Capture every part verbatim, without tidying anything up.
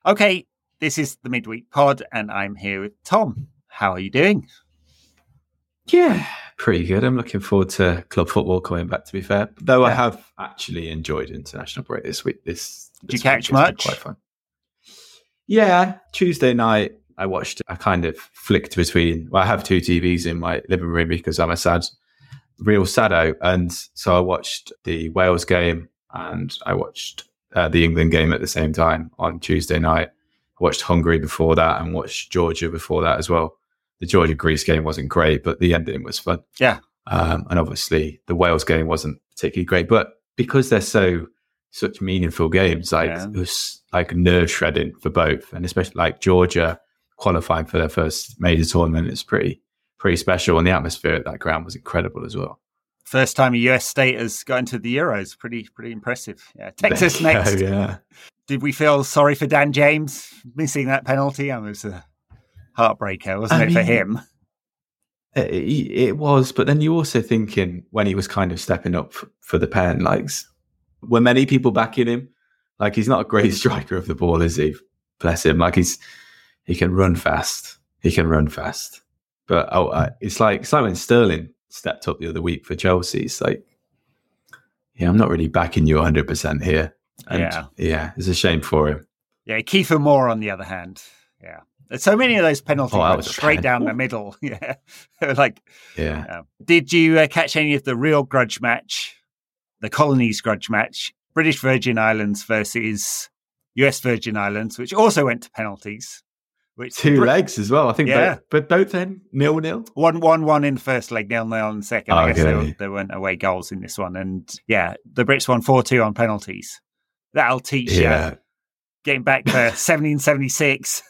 Okay, this is the Midweek Pod, and I'm here with Tom. How are you doing? Yeah, pretty good. I'm looking forward to club football coming back, to be fair. Though yeah. I have actually enjoyed international break this week. This, this Did you catch much? Quite fun. Yeah, Tuesday night I watched, I kind of flicked between, well, I have two T Vs in my living room because I'm a sad, real saddo. And so I watched the Wales game and I watched uh, the England game at the same time on Tuesday night. I watched Hungary before that and watched Georgia before that as well. The Georgia-Greece game wasn't great, but the ending was fun. Yeah. Um, and obviously the Wales game wasn't particularly great, but because they're so such meaningful games, like yeah. it was like nerve shredding for both, and especially like Georgia qualifying for their first major tournament is pretty pretty special, and the atmosphere at that ground was incredible as well. First time a U S state has got into the Euros, pretty pretty impressive. Yeah, Texas next. yeah. Did we feel sorry for Dan James missing that penalty? I mean, it was a heartbreaker, wasn't I it, mean, for him? It, it was, but then you also thinking when he was kind of stepping up for, for the pen, like, were many people backing him? Like, he's not a great striker of the ball, is he? Bless him. Like, he's he can run fast. He can run fast. But oh, uh, it's like it's like when Sterling stepped up the other week for Chelsea. It's like, yeah, I'm not really backing you one hundred percent here. And yeah, yeah, it's a shame for him. Yeah, Kiefer Moore on the other hand, yeah. So many of those penalties oh, went straight down the middle. Yeah, like yeah. Uh, did you uh, catch any of the real grudge match, the Colonies grudge match, British Virgin Islands versus U S Virgin Islands, which also went to penalties? Which two Br- legs as well, I think. Yeah, both, but both then nil nil. One one one in the first leg, nil nil in the second. Oh, I guess okay. there, were, there weren't away goals in this one, and yeah, the Brits won four two on penalties. That'll teach yeah. you. Getting back to seventeen seventy-six.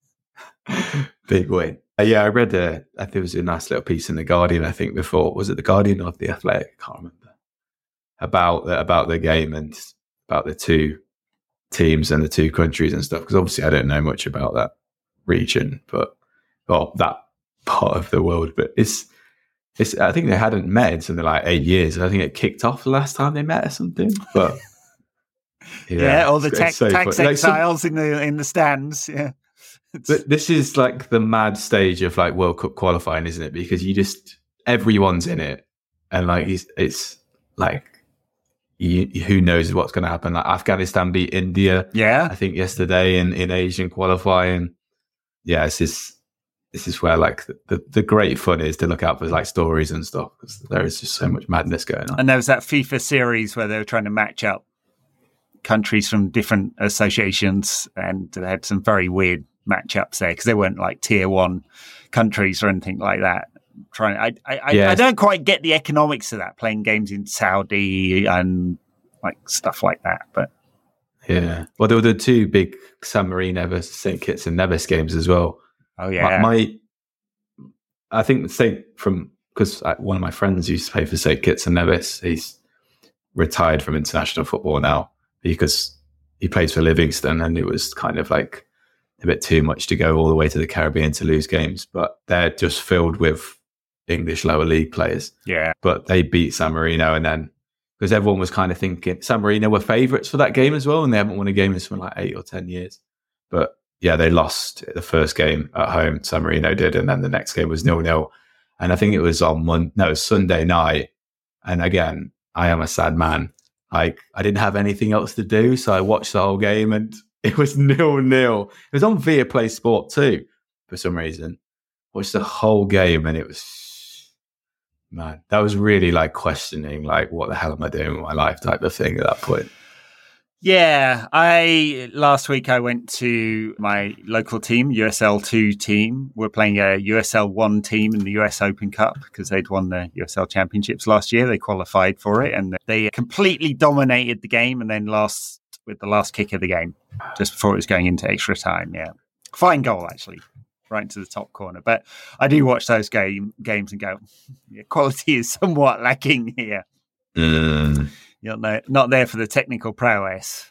Big win. Uh, yeah, I read a, I think it was a nice little piece in The Guardian, I think before, was it The Guardian or The Athletic? I can't remember. About the, about the game and about the two teams and the two countries and stuff. Because obviously I don't know much about that region, but, well, that part of the world. But it's, it's, I think they hadn't met in something like eight years. I think it kicked off the last time they met or something. But yeah, yeah all the tax, so tax exiles like some, in the in the stands. Yeah. But this is like the mad stage of like World Cup qualifying, isn't it? Because you just, everyone's in it. And like, it's, it's like, you, who knows what's going to happen. Like Afghanistan beat India, yeah, I think yesterday in, in Asian qualifying. Yeah, this is, this is where like the, the, the great fun is to look out for like stories and stuff, because there is just so much madness going on. And there was that FIFA series where they were trying to match up countries from different associations, and they had some very weird matchups there because they weren't like tier one countries or anything like that. Trying, I, I, yes. I, I don't quite get the economics of that, playing games in Saudi and like stuff like that. But yeah, well, there were the two big San Marino versus Saint Kitts and Nevis games as well. Oh yeah, my, my I think Saint from because one of my friends used to play for Saint Kitts and Nevis. He's retired from international football now because he plays for Livingston, and it was kind of like a bit too much to go all the way to the Caribbean to lose games, but they're just filled with English lower league players. Yeah. But they beat San Marino, and then because everyone was kind of thinking San Marino were favourites for that game as well, and they haven't won a game in something like eight or ten years. But yeah, they lost the first game at home, San Marino did, and then the next game was nil nil. And I think it was on Monday, no, it was Sunday night. And again, I am a sad man. Like, I didn't have anything else to do, so I watched the whole game, and it was nil nil. It was on Viaplay Sport too, for some reason. Watched the whole game, and it was, man, that was really like questioning, like, what the hell am I doing with my life type of thing at that point. Yeah, I last week I went to my local team, U S L two team. We're playing a U S L one team in the U S Open Cup because they'd won the U S L Championships last year. They qualified for it, and they completely dominated the game and then lost with the last kick of the game just before it was going into extra time. Yeah, fine goal actually, right into the top corner. But I do watch those game games and go, yeah, quality is somewhat lacking here. Mm. You're no, not there for the technical prowess.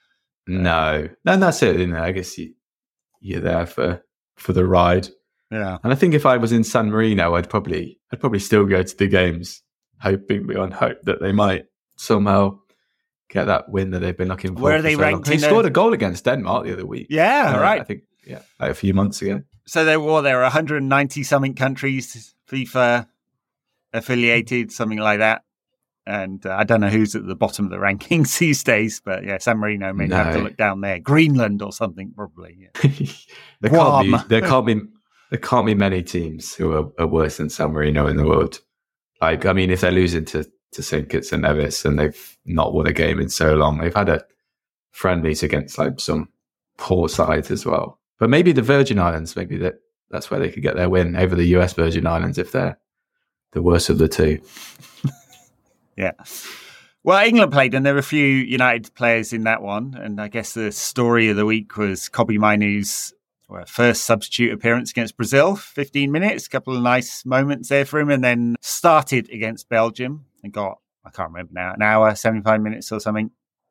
No, no, that's it. You know, I guess you, you're there for, for the ride. Yeah, and I think if I was in San Marino, I'd probably, I'd probably still go to the games, hoping beyond hope that they might somehow get that win that they've been looking for. Where are they so ranked? They scored a goal against Denmark the other week. Yeah, uh, right. I think, yeah, like a few months ago. So there were, there are one hundred ninety something countries FIFA affiliated, something like that. And uh, I don't know who's at the bottom of the rankings these days, but yeah, San Marino may no. have to look down there. Greenland or something, probably. Yeah. there, can't be, there can't be there can't be many teams who are, are worse than San Marino in the world. Like, I mean, if they're losing to to Saint Kitts and Nevis and they've not won a game in so long, they've had a friendlies against like some poor sides as well. But maybe the Virgin Islands, maybe that that's where they could get their win over the U S Virgin Islands if they're the worst of the two. Yeah. Well, England played, and there were a few United players in that one. And I guess the story of the week was Kobbie Mainoo's well, first substitute appearance against Brazil, fifteen minutes, a couple of nice moments there for him, and then started against Belgium and got, I can't remember now, an hour, seventy-five minutes or something.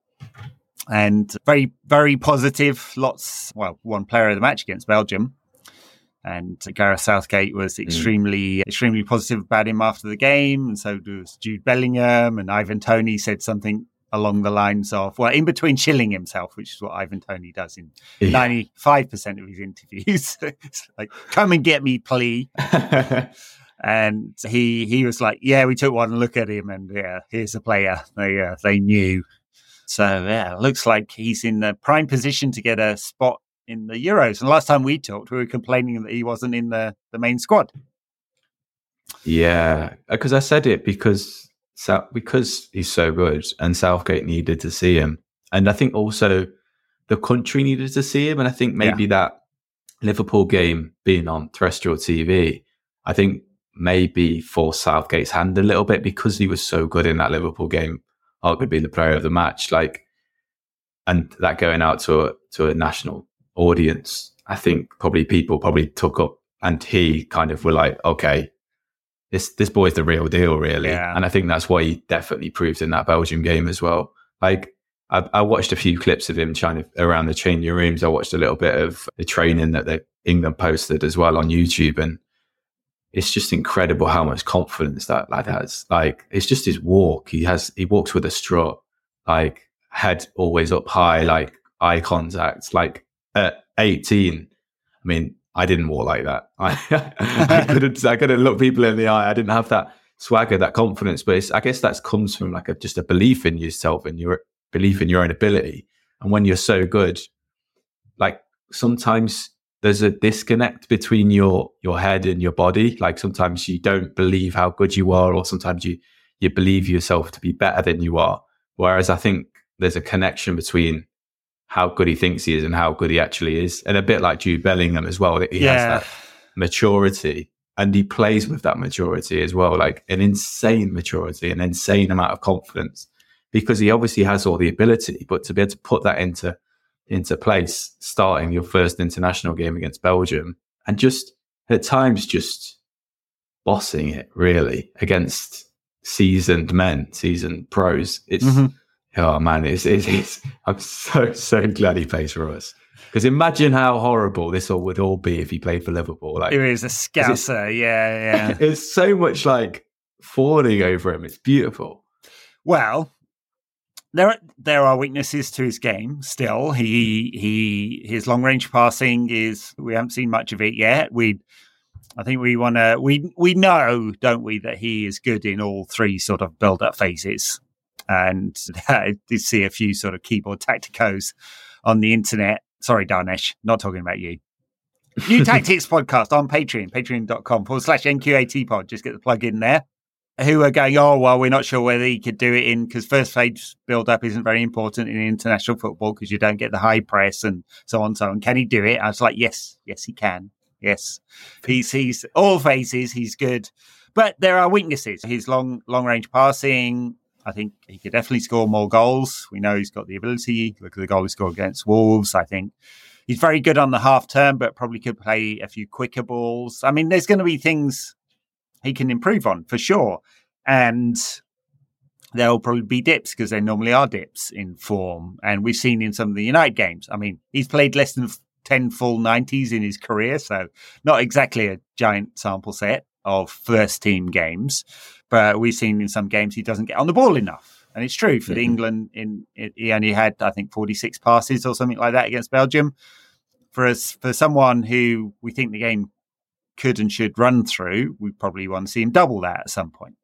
And very, very positive. Lots, well, one player of the match against Belgium. And Gareth Southgate was extremely, mm. extremely positive about him after the game. And so was Jude Bellingham, and Ivan Toney said something along the lines of, well, in between chilling himself, which is what Ivan Toney does in yeah. ninety-five percent of his interviews. It's like, come and get me, please. And he he was like, yeah, we took one look at him, and yeah, here's a player they uh, they knew. So yeah, looks like he's in the prime position to get a spot in the Euros. And last time we talked, we were complaining that he wasn't in the, the main squad. Yeah, because I said it because because he's so good, and Southgate needed to see him, and I think also the country needed to see him. And I think maybe yeah. that Liverpool game being on terrestrial T V, I think maybe forced Southgate's hand a little bit because he was so good in that Liverpool game. Arguably the player of the match, like, and that going out to a to a national audience, I think probably people probably took up, and he kind of were like, okay, this this boy's the real deal, really. Yeah. And I think that's what he definitely proved in that Belgium game as well. Like, I, I watched a few clips of him trying to around the changing rooms. I watched a little bit of the training that the England posted as well on YouTube, and it's just incredible how much confidence that lad has. Like, it's just his walk. He has he walks with a strut, like head always up high, like eye contact, like. At eighteen, I mean, I didn't walk like that. I, I couldn't. I couldn't look people in the eye. I didn't have that swagger, that confidence. But it's, I guess that comes from like a, just a belief in yourself and your belief in your own ability. And when you're so good, like sometimes there's a disconnect between your your head and your body. Like sometimes you don't believe how good you are, or sometimes you you believe yourself to be better than you are. Whereas I think there's a connection between how good he thinks he is and how good he actually is. And a bit like Jude Bellingham as well, that he yeah. has that maturity, and he plays with that maturity as well, like an insane maturity, an insane amount of confidence, because he obviously has all the ability, but to be able to put that into into place, starting your first international game against Belgium, and just at times just bossing it really against seasoned men, seasoned pros. It's mm-hmm. Oh man, it's, it's, it's, I'm so, so glad he plays for us. Because imagine how horrible this all would all be if he played for Liverpool. Like, he was a scouser, yeah, yeah. It's so much like fawning over him. It's beautiful. Well, there are, there are weaknesses to his game still. He he his long range passing is, we haven't seen much of it yet. We I think we want to we we know, don't we, that he is good in all three sort of build up phases. And I did see a few sort of keyboard tacticos on the internet. Sorry, Darnesh, not talking about you. New Tactics podcast on Patreon, patreon.com forward slash NQAT pod. Just get the plug in there. Who are going, oh, well, we're not sure whether he could do it in, because first phase build up isn't very important in international football because you don't get the high press and so on and so on. Can he do it? I was like, yes, yes, he can. Yes. He's, he's all phases. He's good. But there are weaknesses. His long, long range passing, I think he could definitely score more goals. We know he's got the ability. Look at the goal he scored against Wolves. I think he's very good on the half turn, but probably could play a few quicker balls. I mean, there's going to be things he can improve on for sure. And there'll probably be dips, because there normally are dips in form. And we've seen in some of the United games. I mean, he's played less than ten full nineties in his career, so not exactly a giant sample set of first team games. But we've seen in some games he doesn't get on the ball enough. And it's true for mm-hmm. England. In it, he only had, I think, forty-six passes or something like that against Belgium. For us, for someone who we think the game could and should run through, we probably want to see him double that at some point.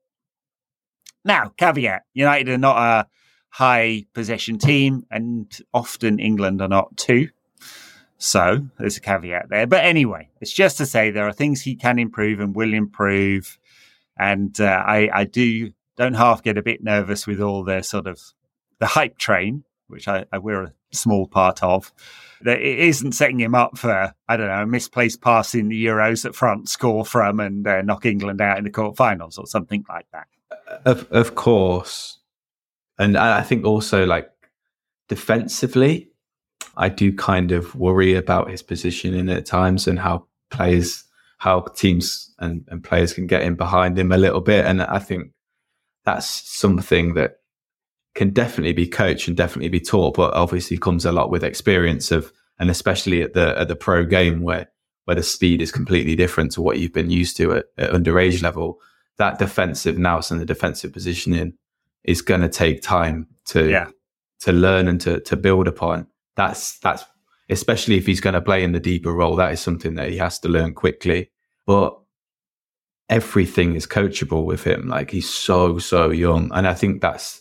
Now, caveat: United are not a high possession team, and often England are not too. So there's a caveat there. But anyway, it's just to say there are things he can improve and will improve. And uh, I, I do don't half get a bit nervous with all the sort of the hype train, which I, I we're a small part of. That it isn't setting him up for, I don't know, a misplaced pass in the Euros that France score from and uh, knock England out in the quarterfinals or something like that. Of of course. And I think also, like, defensively, I do kind of worry about his positioning at times and how players, how teams and, and players can get in behind him a little bit. And I think that's something that can definitely be coached and definitely be taught, but obviously comes a lot with experience of, and especially at the at the pro game where where the speed is completely different to what you've been used to at, at underage level. That defensive nous and the defensive positioning is going to take time to yeah. to learn and to to build upon. That's that's especially if he's going to play in the deeper role. That is something that he has to learn quickly. But everything is coachable with him. Like, he's so so young, and I think that's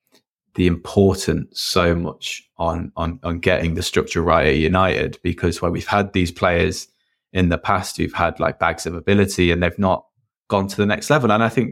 the importance so much on on on getting the structure right at United, because where we've had these players in the past who've had like bags of ability and they've not gone to the next level. And I think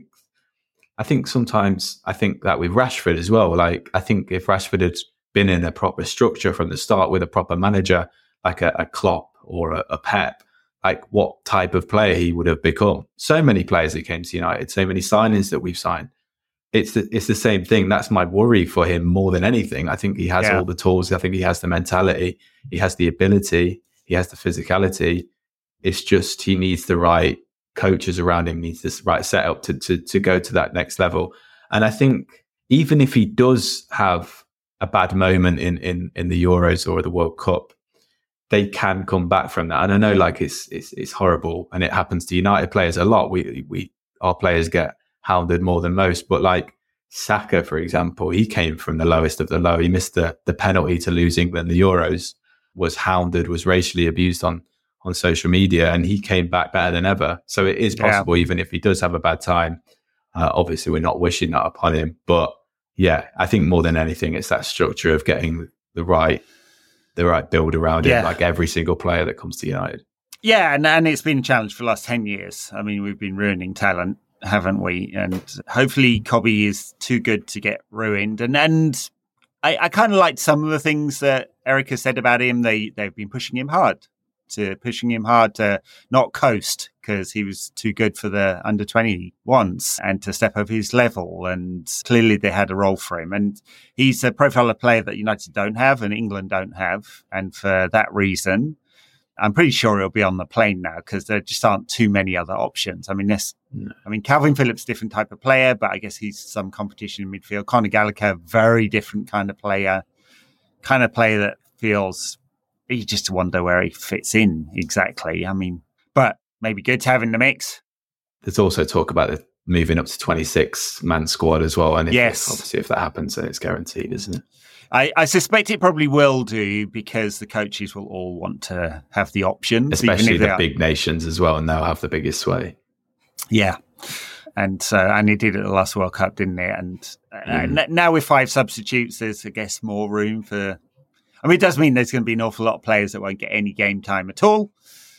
I think sometimes I think that with Rashford as well. Like, I think if Rashford had been in a proper structure from the start with a proper manager, like a, a Klopp or a, a Pep, like what type of player he would have become. So many players that came to United, so many signings that we've signed. It's the, it's the same thing. That's my worry for him more than anything. I think he has yeah. all the tools. I think he has the mentality. He has the ability. He has the physicality. It's just he needs the right coaches around him, needs this right setup to, to, to go to that next level. And I think even if he does have a bad moment in, in, in the Euros or the World Cup, they can come back from that. And I know, like, it's, it's, it's horrible and it happens to United players a lot. We, we, our players get hounded more than most, but like Saka, for example, he came from the lowest of the low. He missed the, the penalty to lose England the Euros, was hounded, was racially abused on, on social media, and he came back better than ever. So it is possible, yeah. even if he does have a bad time. Uh, obviously, we're not wishing that upon him, but yeah, I think more than anything, it's that structure of getting the right, the right build around yeah. him, like every single player that comes to United. Yeah, and, and it's been a challenge for the last ten years. I mean, we've been ruining talent, haven't we? And hopefully Cobby is too good to get ruined. And and I, I kind of liked some of the things that Erica said about him. They, they've been pushing him hard, to pushing him hard to not coast because he was too good for the under twenty-ones and to step up his level. And clearly they had a role for him. And he's a profile of player that United don't have and England don't have. And for that reason, I'm pretty sure he'll be on the plane now because there just aren't too many other options. I mean, this, no. I mean, Calvin Phillips, different type of player, but I guess he's some competition in midfield. Conor Gallagher, very different kind of player, kind of player that feels, you just wonder where he fits in exactly. I mean, but maybe good to have in the mix. There's also talk about the moving up to twenty-six man squad as well. And if, yes. obviously if that happens, then it's guaranteed, isn't it? I, I suspect it probably will do because the coaches will all want to have the options. Especially the big nations as well, and they'll have the biggest sway. Yeah. And so, and he did it at the last World Cup, didn't it? And mm. uh, now with five substitutes, there's, I guess, more room for... I mean, it does mean there's going to be an awful lot of players that won't get any game time at all.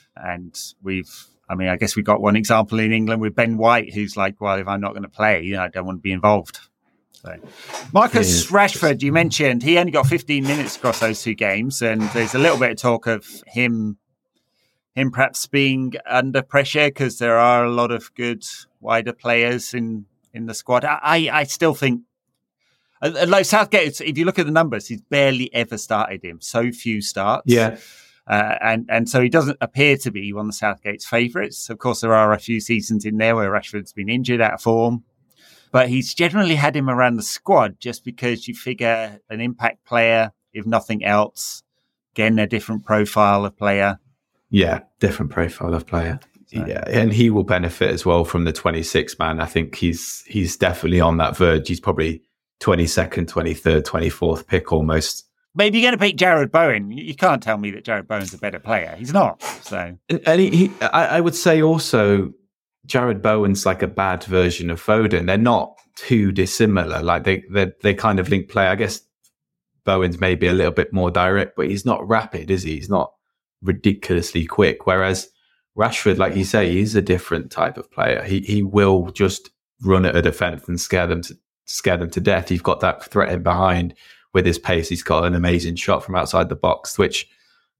And we've... I mean, I guess we got one example in England with Ben White, who's like, well, if I'm not going to play, you know, I don't want to be involved. So, Marcus Rashford, you mentioned, he only got fifteen minutes across those two games, and there's a little bit of talk of him, him perhaps being under pressure because there are a lot of good wider players in, in the squad. I, I still think, like Southgate, if you look at the numbers, he's barely ever started him. So few starts. Yeah. Uh, and, and so he doesn't appear to be one of Southgate's favourites. Of course, there are a few seasons in there where Rashford's been injured, out of form. But he's generally had him around the squad just because you figure an impact player, if nothing else, again, a different profile of player. Yeah, different profile of player. So. Yeah, and he will benefit as well from the twenty-six man. I think he's he's definitely on that verge. He's probably twenty-second, twenty-third, twenty-fourth pick almost. But if you're going to pick Jared Bowen, you can't tell me that Jared Bowen's a better player. He's not. So, and he, he I, I would say also, Jared Bowen's like a bad version of Foden. They're not too dissimilar. Like they, they, they kind of link play. I guess Bowen's maybe a little bit more direct, but he's not rapid, is he? He's not ridiculously quick. Whereas Rashford, like you say, he's a different type of player. He he will just run at a defence and scare them to scare them to death. You've got that threat in behind. With his pace, he's got an amazing shot from outside the box, which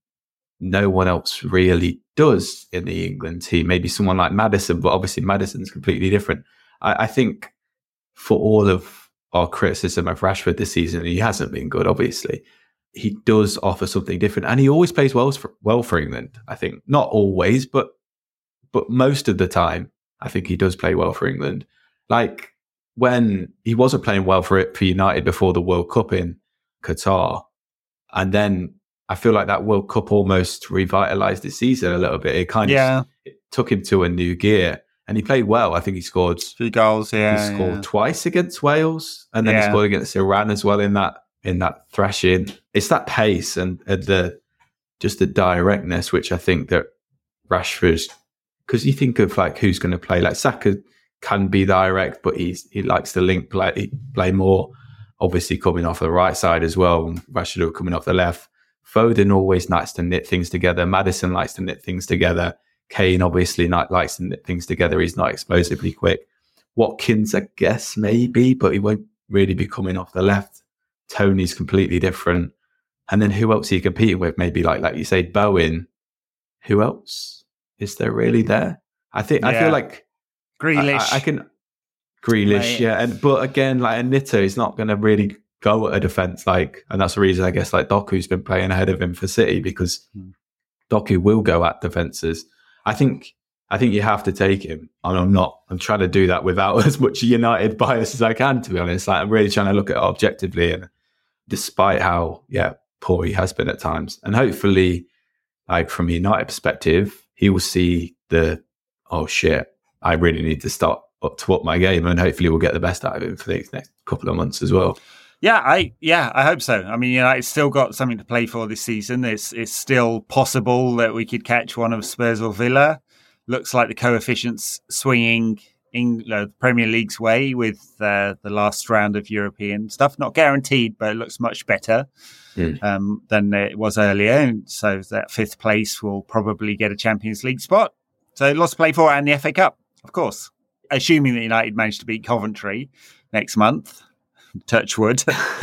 no one else really does in the England team. Maybe someone like Maddison, but obviously Maddison's completely different. I, I think for all of our criticism of Rashford this season, he hasn't been good, obviously. He does offer something different, and he always plays well for, well for England, I think. Not always, but but most of the time, I think he does play well for England. Like, when he wasn't playing well for it for United before the World Cup in Qatar, and then I feel like that World Cup almost revitalized his season a little bit. It kind yeah. of it took him to a new gear, and he played well. I think he scored three goals. Yeah, he scored yeah. twice against Wales, and then yeah. he scored against Iran as well in that in that thrashing. It's that pace and, and the just the directness, which I think that Rashford's, because you think of like who's going to play, like Saka can be direct, but he's he likes to link play, play more. Obviously coming off the right side as well, and Rashford coming off the left. Foden always likes to knit things together. Maddison likes to knit things together. Kane obviously not, likes to knit things together. He's not explosively quick. Watkins, I guess, maybe, but he won't really be coming off the left. Tony's completely different. And then who else are you competing with? Maybe like like you say, Bowen. Who else is there really there? I think yeah. I feel like Grealish. I, I, I can Grealish, right. yeah. And but again, like Anita is not going to really go at a defense, like, and that's the reason I guess like Doku's been playing ahead of him for City, because hmm. Doku will go at defenses. I think I think you have to take him, and I'm not. I'm trying to do that without as much United bias as I can, to be honest. Like I'm really trying to look at it objectively, and despite how yeah poor he has been at times, and hopefully, like from a United perspective, he will see the oh shit, I really need to start up to up my game, and hopefully we'll get the best out of him for the next couple of months as well. Yeah, I yeah, I hope so. I mean, United's still got something to play for this season. It's it's still possible that we could catch one of Spurs or Villa. Looks like the coefficients swinging in the Premier League's way with uh, the last round of European stuff. Not guaranteed, but it looks much better mm. um, than it was earlier. And so that fifth place will probably get a Champions League spot. So lots to play for, and the F A Cup, of course. Assuming that United manage to beat Coventry next month. Touch wood.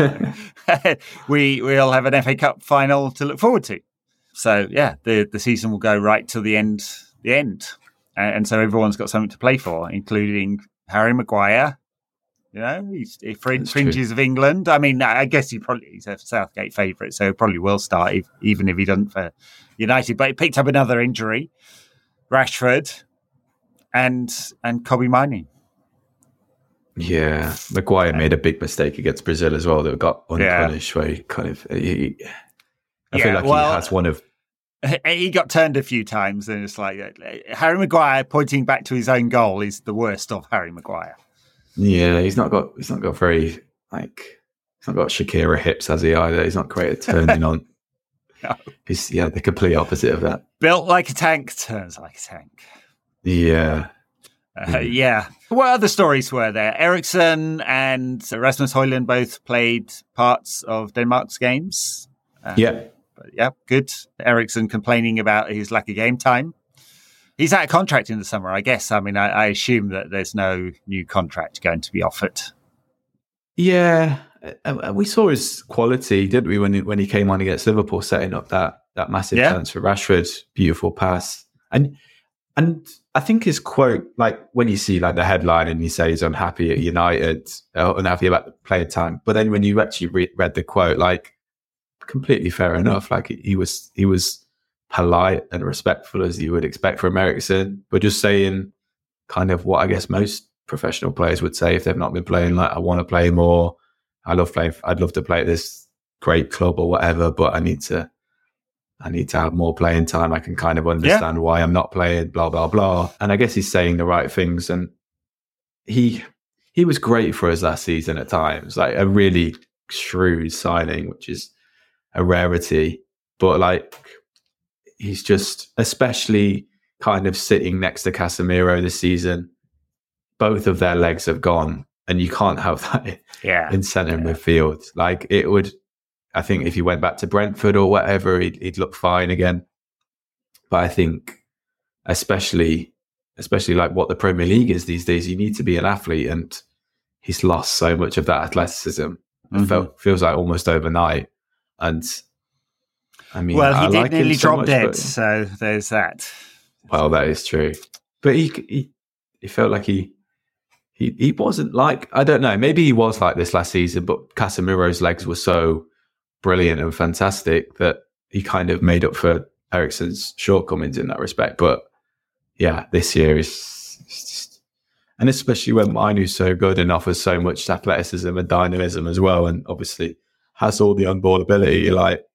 we we'll have an F A Cup final to look forward to. So yeah, the the season will go right till the end. The end, and, and so everyone's got something to play for, including Harry Maguire. You know, he's he fringe, fringes of England. I mean, I guess he probably he's a Southgate favourite, so he probably will start if, even if he doesn't for United. But he picked up another injury, Rashford, and and Kobe Mainoo. Yeah, Maguire made a big mistake against Brazil as well that got unpunished. Yeah. Where he kind of, he, I yeah, feel like well, he has one of. He got turned a few times, and it's like Harry Maguire pointing back to his own goal is the worst of Harry Maguire. Yeah, he's not got he's not got very like he's not got Shakira hips, has he either? He's not great at turning on. No. He's yeah, the complete opposite of that. Built like a tank, turns like a tank. Yeah. Uh, yeah. What other stories were there? Eriksen and Rasmus Højlund both played parts of Denmark's games. Uh, yeah. But yeah, good. Eriksen complaining about his lack of game time. He's out of contract in the summer, I guess. I mean, I, I assume that there's no new contract going to be offered. Yeah. Uh, we saw his quality, didn't we, when he, when he came on against Liverpool, setting up that that massive yeah. chance for Rashford. Beautiful pass. And and I think his quote, like when you see like the headline and he says he's unhappy at United, uh, unhappy about the player time, but then when you actually re- read the quote, like, completely fair enough. Like he was, he was polite and respectful as you would expect from Eriksen, but just saying kind of what I guess most professional players would say if they've not been playing. Like, I want to play more. I love playing. I'd love to play at this great club or whatever, but I need to, I need to have more playing time. I can kind of understand yeah. why I'm not playing. Blah blah blah. And I guess he's saying the right things. And he, he was great for us last season at times, like a really shrewd signing, which is a rarity. But like, he's just, especially kind of sitting next to Casemiro this season, both of their legs have gone, and you can't have that yeah. in centre yeah. midfield. Like, it would, I think if he went back to Brentford or whatever, he'd, he'd look fine again. But I think, especially, especially like what the Premier League is these days, you need to be an athlete, and he's lost so much of that athleticism. Mm-hmm. It felt, feels like almost overnight. And I mean, well, he I did like nearly him so drop much, dead, but, so there's that. Well, that is true. But he, he, he felt like he, he, he wasn't like, I don't know, maybe he was like this last season, but Casemiro's legs were so brilliant and fantastic that he kind of made up for Eriksen's shortcomings in that respect. But yeah, this year is, is just, and especially when Mainu's so good and offers so much athleticism and dynamism as well, and obviously has all the on-ball ability, you're like,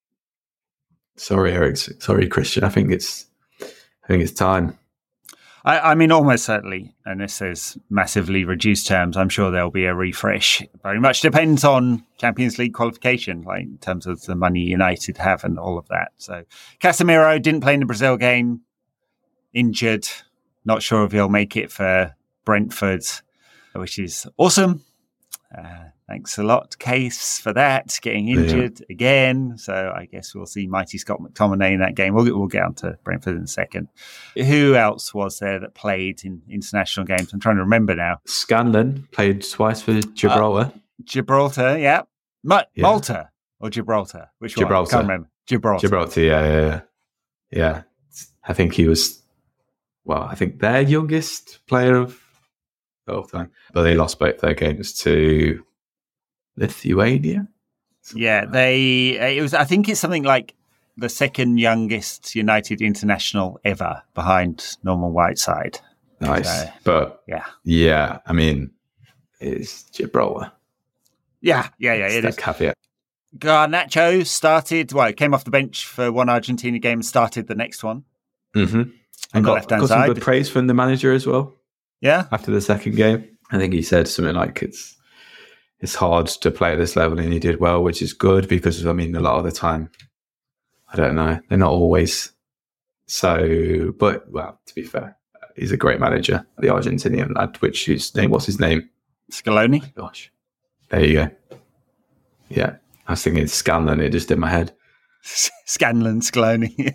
sorry, Eric, sorry, Christian, I think it's, I think it's time. I, I mean, almost certainly, unless there's massively reduced terms, I'm sure there'll be a refresh. Very much depends on Champions League qualification, like in terms of the money United have and all of that. So Casemiro didn't play in the Brazil game, injured. Not sure if he'll make it for Brentford, which is awesome. Uh, thanks a lot, Case, for that, getting injured yeah. again. So I guess we'll see mighty Scott McTominay in that game. We'll, we'll get on to Brentford in a second. Who else was there that played in international games? I'm trying to remember now. Scanlon played twice for Gibraltar. Uh, Gibraltar, yeah. Ma- yeah. Malta or Gibraltar? Which Gibraltar. one? I can't remember. Gibraltar. Gibraltar, yeah, yeah, yeah. Yeah. I think he was, well, I think their youngest player of all time. But they lost both their games to Lithuania. Something yeah, like they. It was. I think it's something like the second youngest United international ever, behind Norman Whiteside. Nice, so, but yeah, yeah. I mean, it's Gibraltar. Yeah, yeah, yeah. It's it that is. Caveat. Garnacho started. Well, came off the bench for one Argentina game and started the next one. Mm-hmm. And got, got some good praise from the manager as well. Yeah. After the second game, I think he said something like it's it's hard to play at this level, and he did well, which is good because I mean a lot of the time, I don't know, they're not always so. But well, to be fair, he's a great manager, the Argentinian lad. Which his name? What's his name? Scaloni. Oh, gosh, there you go. Yeah, I was thinking Scanlon. It just in my head. Scanlon, Scaloni.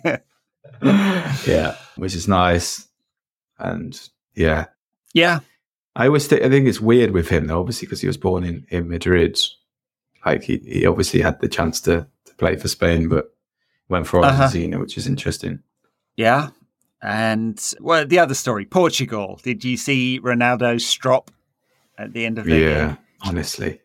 Yeah, which is nice, and yeah. Yeah. I always think, I think it's weird with him, though, obviously, because he was born in, in Madrid. Like, he, he obviously had the chance to, to play for Spain, but went for Argentina, uh-huh. which is interesting. Yeah. And, well, the other story, Portugal. Did you see Ronaldo's strop at the end of the yeah, game? Yeah, honestly.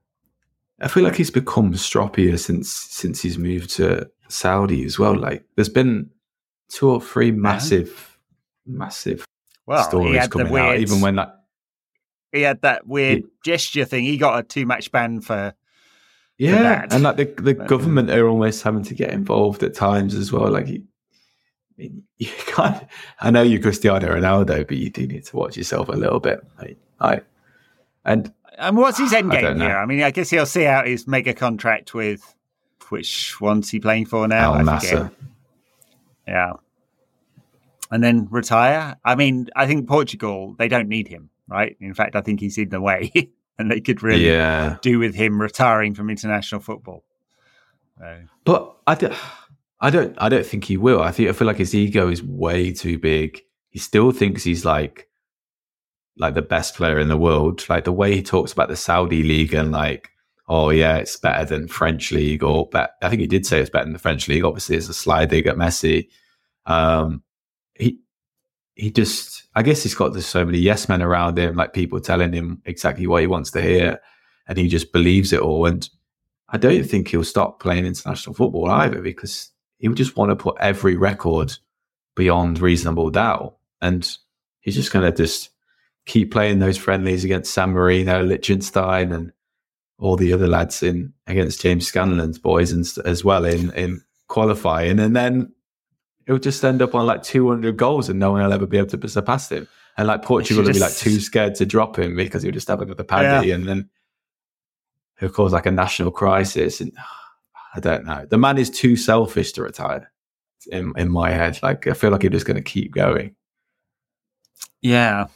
I feel like he's become stroppier since since he's moved to Saudi as well. Like, there's been two or three massive, yeah. massive well, stories coming weird, out, even when that he had that weird he, gesture thing. He got a two-match ban for yeah, for that. And like the the but, government are almost having to get involved at times as well. Like you, you can't. I know you're Cristiano Ronaldo, but you do need to watch yourself a little bit. Like, I and and what's his end I game here? I mean, I guess he'll see out his mega contract with which one's he playing for now? Al Nassr. Yeah. And then retire. I mean, I think Portugal, they don't need him, right? In fact, I think he's in the way, and they could really yeah. do with him retiring from international football. So. But I don't, I don't, I don't think he will. I think I feel like his ego is way too big. He still thinks he's like, like the best player in the world. Like the way he talks about the Saudi league and like, oh yeah, it's better than French league, or bet, I think he did say it's better than the French league. Obviously, it's a slide dig at Messi. Um, he he just, I guess he's got just so many yes men around him, like people telling him exactly what he wants to hear, and he just believes it all. And I don't think he'll stop playing international football either, because he would just want to put every record beyond reasonable doubt, and he's just going to just keep playing those friendlies against San Marino, Liechtenstein, and all the other lads in against James Scanlon's boys and as well in in qualifying, and then he'll just end up on like two hundred goals and no one will ever be able to surpass him. And like Portugal will just... be like too scared to drop him because he'll just have another paddy, yeah. and then he'll cause like a national crisis. And I don't know. The man is too selfish to retire. In in my head, like I feel like he's just going to keep going. Yeah.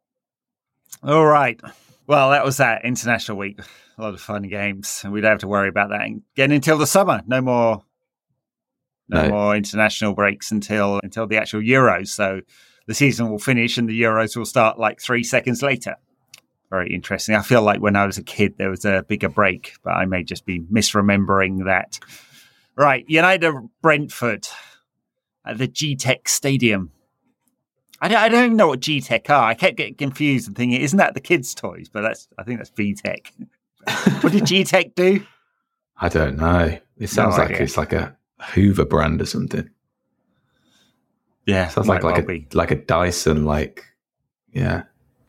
All right. Well, that was that international week. A lot of fun games, and we don't have to worry about that again until the summer. No more, no, no more international breaks until until the actual Euros. So the season will finish, and the Euros will start like three seconds later. Very interesting. I feel like when I was a kid, there was a bigger break, but I may just be misremembering that. Right, United Brentford at the G Tech Stadium. I don't, I don't even know what G Tech are. I kept getting confused and thinking, isn't that the kids' toys? But that's I think that's V Tech. What did G Tech do? I don't know. It sounds no like idea. It's like a Hoover brand or something. Yeah, sounds like like well a be. like a Dyson, like yeah,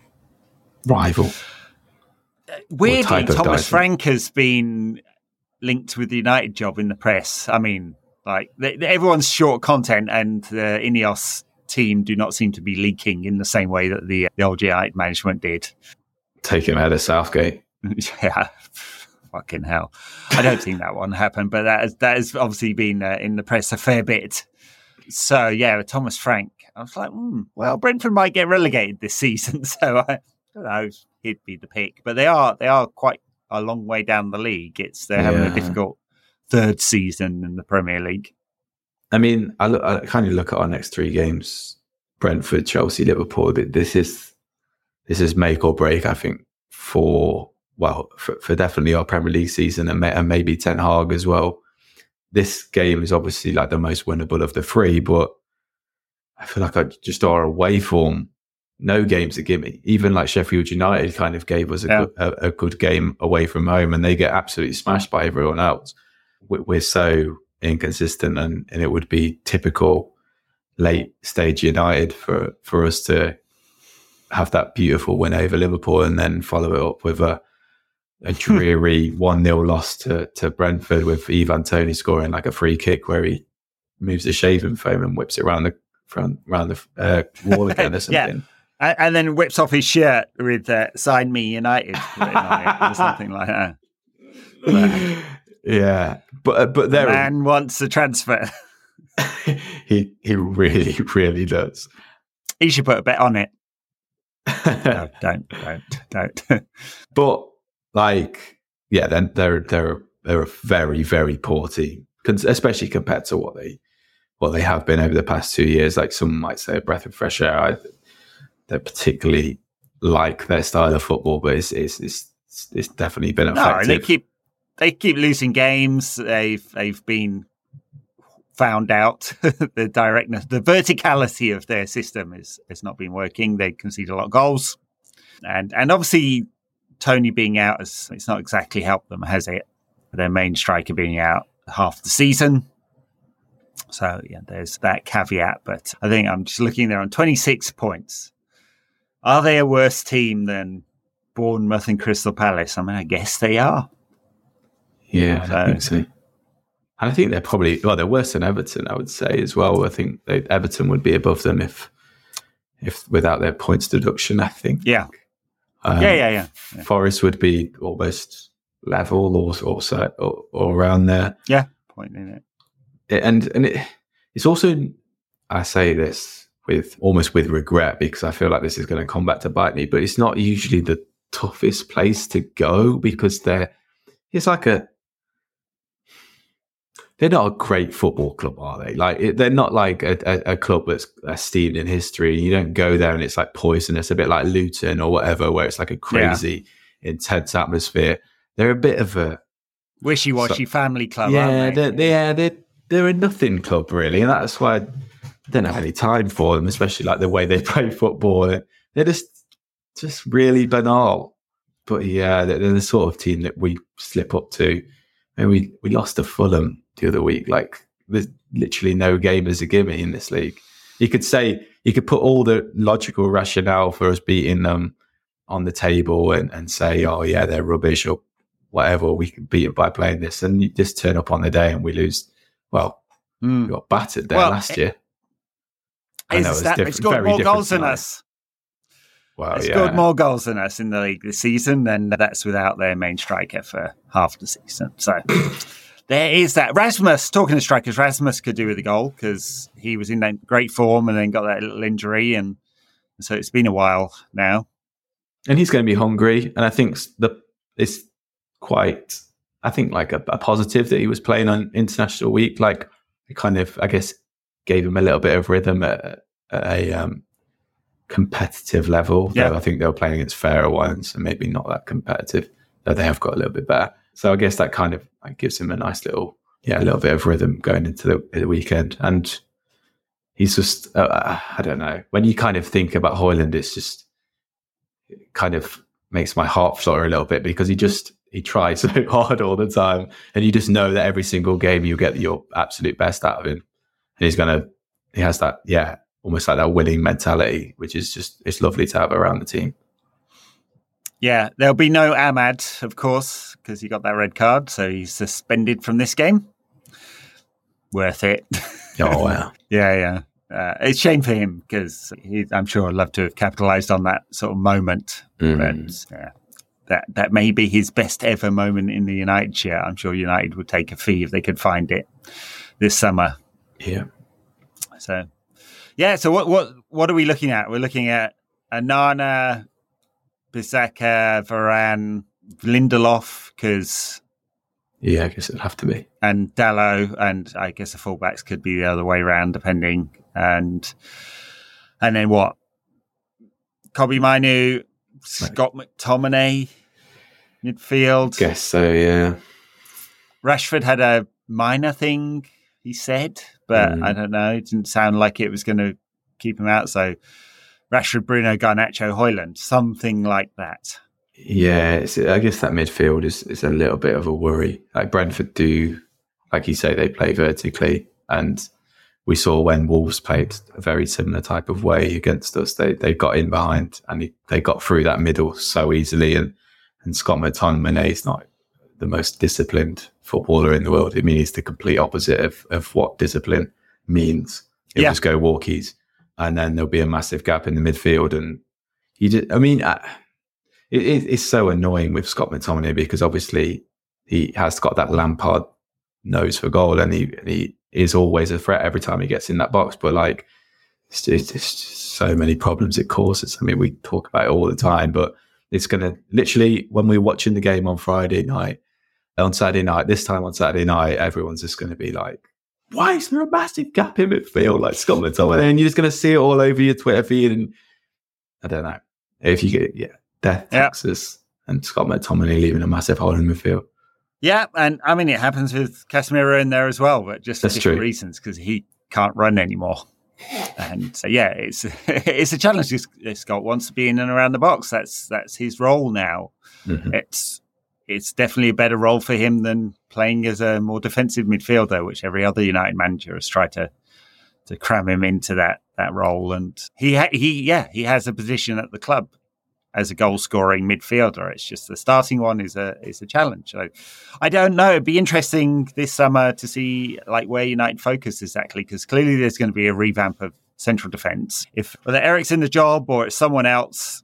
rival. Weirdly, Thomas Frank has been linked with the United job in the press. I mean, like they, everyone's short content, and the Ineos team do not seem to be leaking in the same way that the the old United management did. Take him out of Southgate. Yeah, fucking hell. I don't think that one happened, but that has, that has obviously been uh, in the press a fair bit. So, yeah, with Thomas Frank, I was like, mm, well, Brentford might get relegated this season, so I don't know, he'd be the pick. But they are they are quite a long way down the league. It's They're having yeah. a difficult third season in the Premier League. I mean, I, look, I kind of look at our next three games, Brentford, Chelsea, Liverpool, but this is, this is make or break, I think, for... well, for, for definitely our Premier League season and, may, and maybe Ten Hag as well. This game is obviously like the most winnable of the three, but I feel like I just our away form, no games a gimme. Even like Sheffield United kind of gave us a, yeah. good, a, a good game away from home, and they get absolutely smashed by everyone else. We're, we're so inconsistent, and, and it would be typical late stage United for, for us to have that beautiful win over Liverpool and then follow it up with a a dreary one nil loss to, to Brentford with Ivan Toney scoring like a free kick where he moves the shaving foam and whips it around the front, around the uh, wall again or something. Yeah. And then whips off his shirt with uh, "Sign Me United" or something like that. But, yeah, but uh, but there, the man wants a transfer. he he really really does. He should put a bet on it. No, don't don't don't. But. Like, yeah, then they're they're they're a very very poor team, especially compared to what they what they have been over the past two years. Like some might say, a breath of fresh air. I, they particularly like their style of football, but it's it's it's, it's definitely been effective. No, they keep they keep losing games. They've they've been found out. The directness, the verticality of their system is has not been working. They concede a lot of goals, and and obviously. Toney being out, has, it's not exactly helped them, has it? Their main striker being out half the season. So, yeah, there's that caveat. But I think I'm just looking there on twenty-six points. Are they a worse team than Bournemouth and Crystal Palace? I mean, I guess they are. Yeah, so, I think so. And I think they're probably, well, they're worse than Everton, I would say, as well. I think they, Everton would be above them if, if without their points deduction, I think. Yeah. Um, yeah, yeah, yeah, yeah. Forest would be almost level or or, so, or, or around there. Yeah, point in it. it and and it, it's also, I say this with almost with regret because I feel like this is going to come back to bite me, but it's not usually the toughest place to go because they're it's like a they're not a great football club, are they? Like it, they're not like a, a, a club that's, that's steeped in history. You don't go there and it's like poisonous, a bit like Luton or whatever, where it's like a crazy, yeah. intense atmosphere. They're a bit of a wishy-washy so, family club. Yeah, aren't they? They're, they are. They're they're a nothing club really, and that's why I don't have any time for them, especially like the way they play football. They're just just really banal. But yeah, they're, they're the sort of team that we slip up to, and we we lost to Fulham the other week. Like there's literally no game as a gimme in this league. You could say you could put all the logical rationale for us beating them on the table and, and say, oh yeah, they're rubbish or whatever. We can beat them by playing this, and you just turn up on the day and we lose. Well, mm. we got battered there well, last year. I know, It's, it's, that, diff- it's got very more different goals than tonight. us. Wow, It's yeah. scored more goals than us in the league this season, and that's without their main striker for half the season. So there is that. Rasmus, talking to strikers, Rasmus could do with a goal because he was in that great form and then got that little injury, and so it's been a while now. And he's going to be hungry, and I think the it's quite, I think like a, a positive that he was playing on international week. Like it kind of, I guess, gave him a little bit of rhythm at, at a um, competitive level. Yeah. Though I think they were playing against fairer ones, and maybe not that competitive. Though they have got a little bit better. So I guess that kind of like, gives him a nice little, yeah, a little bit of rhythm going into the, the weekend. And he's just, uh, I don't know. When you kind of think about Højlund, it's just it kind of makes my heart flutter a little bit because he just he tries so hard all the time, and you just know that every single game you get your absolute best out of him, and he's gonna he has that yeah almost like that winning mentality, which is just it's lovely to have around the team. Yeah, there'll be no Ahmad, of course, because he got that red card, so he's suspended from this game. Worth it. Oh wow, yeah, yeah. Uh, it's a shame for him because I'm sure I'd love to have capitalised on that sort of moment. Mm. But yeah, that that may be his best ever moment in the United shirt. I'm sure United would take a fee if they could find it this summer. Yeah. So, yeah. So what what what are we looking at? We're looking at Onana, Bissaka, Varane, Lindelof, because. Yeah, I guess it'd have to be. And Dalot, and I guess the fullbacks could be the other way around, depending. And and then what? Kobe Minu, Scott McTominay, midfield. Guess so, yeah. Rashford had a minor thing, he said, but mm. I don't know. It didn't sound like it was going to keep him out. So Rashford, Bruno, Garnacho, Højlund, something like that. Yeah, it's, I guess that midfield is, is a little bit of a worry. Like Brentford do, like you say, they play vertically. And we saw when Wolves played a very similar type of way against us, they they got in behind and they got through that middle so easily. And, and Scott McTominay is not the most disciplined footballer in the world. I mean, he's the complete opposite of, of what discipline means. He'll yeah. just go walkies. And then there'll be a massive gap in the midfield. And he did, I mean... I, It, it, it's so annoying with Scott McTominay because obviously he has got that Lampard nose for goal and he, he is always a threat every time he gets in that box. But like, it's, it's just so many problems it causes. I mean, we talk about it all the time, but it's going to literally, when we're watching the game on Friday night, on Saturday night, this time on Saturday night, everyone's just going to be like, why is there a massive gap in midfield like Scott McTominay? And you're just going to see it all over your Twitter feed. And I don't know if you get, yeah. Death taxes yep. and Scott McTominay leaving a massive hole in midfield. Yeah, and I mean, it happens with Casemiro in there as well, but just for That's different true. reasons because he can't run anymore. And so, yeah, it's it's a challenge. Scott wants to be in and around the box. That's that's his role now. Mm-hmm. It's it's definitely a better role for him than playing as a more defensive midfielder, which every other United manager has tried to to cram him into that that role. And he ha- he yeah he has a position at the club as a goal-scoring midfielder. It's just the starting one is a is a challenge. So I don't know. It'd be interesting this summer to see like where United focus exactly, because clearly there's going to be a revamp of central defence. If whether Eric's in the job or it's someone else,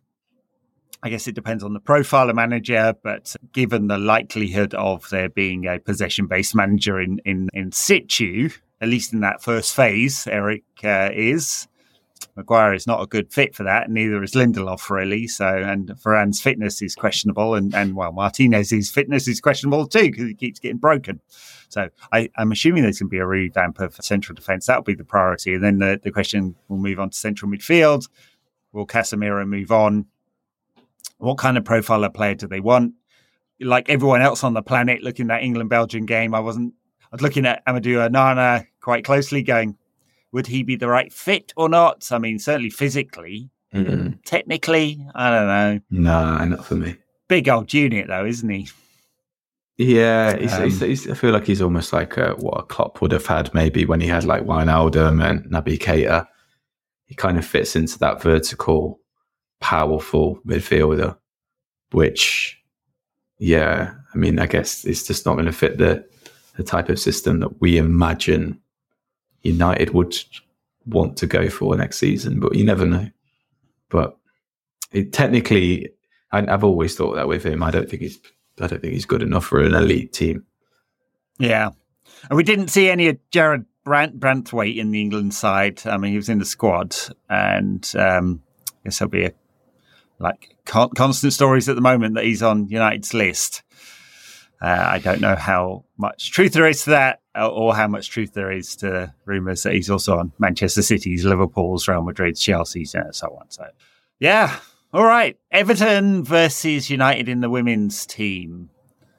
I guess it depends on the profile of manager. But given the likelihood of there being a possession-based manager in in in situ, at least in that first phase, Eric uh, is. Maguire is not a good fit for that, and neither is Lindelof really. So, and Varane's fitness is questionable, and, and well, Martinez's fitness is questionable too because he keeps getting broken. So, I, I'm assuming there's going to be a revamp of central defence. That'll be the priority, and then the, the question will move on to central midfield. Will Casemiro move on? What kind of profile of player do they want? Like everyone else on the planet, looking at that England-Belgium game, I wasn't. I was looking at Amadou Onana quite closely, going, would he be the right fit or not? I mean, certainly physically. Mm-hmm. Technically, I don't know. No, not for me. Big old unit, though, isn't he? Yeah, he's, um, he's, he's, I feel like he's almost like a, what a Klopp would have had maybe when he had like Wijnaldum and Naby Keita. He kind of fits into that vertical, powerful midfielder, which, yeah, I mean, I guess it's just not going to fit the the type of system that we imagine United would want to go for next season, but you never know. But it, technically, I, I've always thought that with him. I don't think he's I don't think he's good enough for an elite team. Yeah, and we didn't see any of Jared Brant, Branthwaite in the England side. I mean, he was in the squad, and um, I guess there'll be a, like con- constant stories at the moment that he's on United's list. Uh, I don't know how much truth there is to that, or, or how much truth there is to rumours that he's also on Manchester City's, Liverpool's, Real Madrid's, Chelsea's, and so on. So, yeah, all right. Everton versus United in the women's team.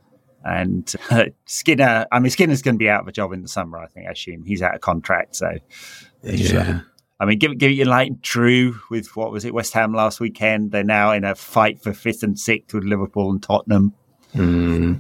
And uh, Skinner, I mean, Skinner's going to be out of a job in the summer, I think, I assume. He's out of contract, so... Yeah. I mean, give, give it your light. Drew with, what was it, West Ham last weekend. They're now in a fight for fifth and sixth with Liverpool and Tottenham. Mm.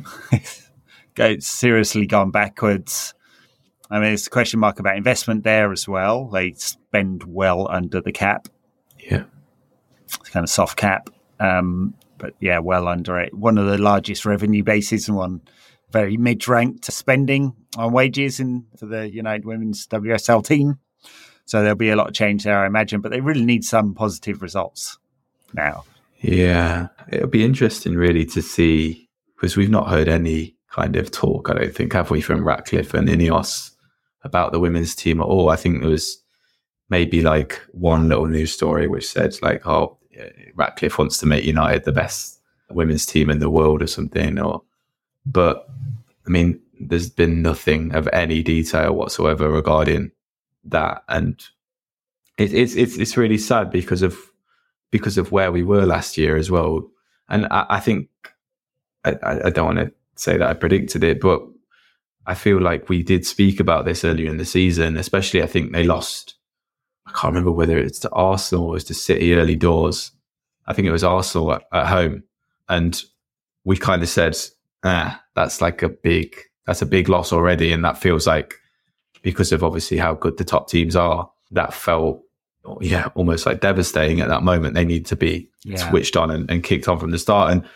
Go seriously gone backwards. I mean, there's a question mark about investment there as well. They spend well under the cap. Yeah. It's kind of soft cap. Um, but yeah, well under it. One of the largest revenue bases and one very mid-ranked spending on wages in for the United Women's W S L team. So there'll be a lot of change there, I imagine, but they really need some positive results now. Yeah, it'll be interesting really to see, because we've not heard any kind of talk, I don't think, have we, from Ratcliffe and Ineos about the women's team at all. I think there was maybe like one little news story which said like, oh, Ratcliffe wants to make United the best women's team in the world or something. Or, but I mean, there's been nothing of any detail whatsoever regarding that, and it, it's it's it's really sad because of because of where we were last year as well. And I, I think I, I don't want to say that I predicted it, but I feel like we did speak about this earlier in the season. Especially, I think they lost. I can't remember whether it's to Arsenal or it was to City early doors. I think it was Arsenal at, at home, and we kind of said, "Ah, that's like a big that's a big loss already," and that feels like, because of obviously how good the top teams are, that felt, yeah, almost like devastating at that moment. They need to be yeah. switched on and, and kicked on from the start. And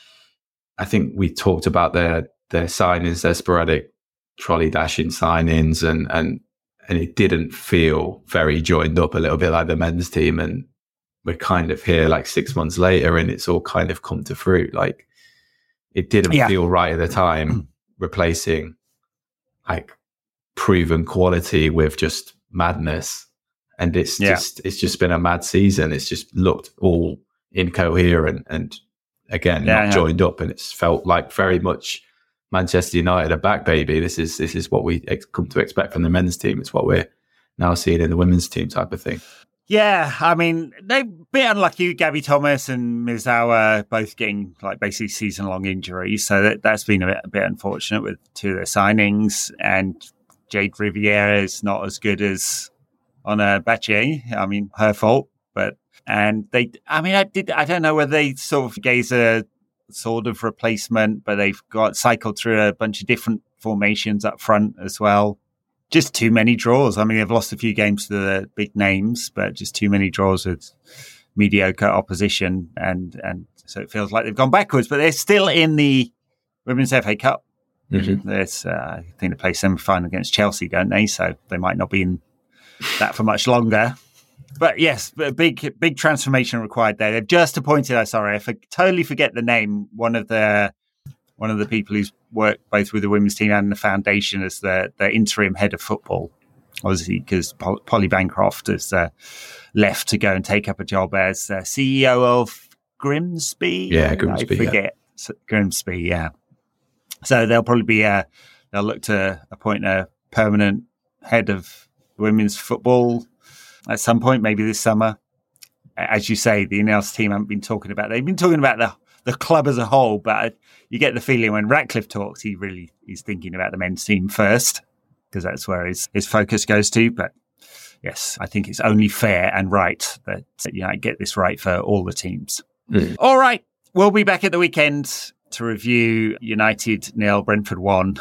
I think we talked about their their signings, their sporadic trolley dashing signings, and and and it didn't feel very joined up, a little bit like the men's team. And we're kind of here like six months later, and it's all kind of come to fruit. Like, it didn't yeah. feel right at the time, replacing like proven quality with just madness. And it's yeah. just it's just been a mad season. It's just looked all incoherent and again yeah, not yeah. joined up, and it's felt like very much Manchester United are back, baby. This is this is what we ex- come to expect from the men's team. It's what we're now seeing in the women's team, type of thing. Yeah, I mean, they're a bit unlucky. Gabby Thomas and Mizawa both getting like basically season-long injuries, so that, that's been a bit, a bit unfortunate with two of their signings. And Jade Riviera is not as good as Ona Bache. I mean, her fault, but and they. I mean, I did. I don't know whether they sort of gave a sort of replacement, but they've got cycled through a bunch of different formations up front as well. Just too many draws. I mean, they've lost a few games to the big names, but just too many draws with mediocre opposition. And, and so it feels like they've gone backwards, but they're still in the Women's F A Cup. Mm-hmm. There's, uh, I think they play semi-final against Chelsea, don't they? So they might not be in that for much longer. But yes, a big, big transformation required there. They've just appointed, oh, sorry, I for, totally forget the name, one of the one of the people who's worked both with the women's team and the foundation as the, the interim head of football, obviously, because Polly Bancroft has uh, left to go and take up a job as uh, C E O of Grimsby. Yeah, Grimsby. I forget. Yeah. Grimsby, yeah. So they'll probably be, uh, they'll look to appoint a permanent head of women's football at some point, maybe this summer. As you say, the Ineos team haven't been talking about, they've been talking about the the club as a whole, but you get the feeling when Ratcliffe talks, he really is thinking about the men's team first, because that's where his, his focus goes to. But yes, I think it's only fair and right that you know, get this right for all the teams. Mm. All right. We'll be back at the weekend to review United nil, Brentford one.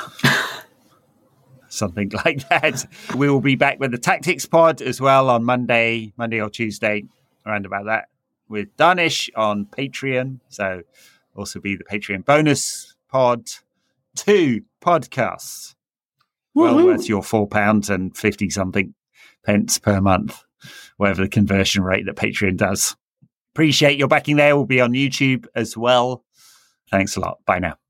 Something like that. We will be back with the Tactics Pod as well on Monday, Monday or Tuesday, around about that, with Danish on Patreon. So also be the Patreon bonus pod. Two podcasts. Woo-hoo. Well worth your four pounds and fifty something pence per month, whatever the conversion rate that Patreon does. Appreciate your backing there. We'll be on YouTube as well. Thanks a lot. Bye now.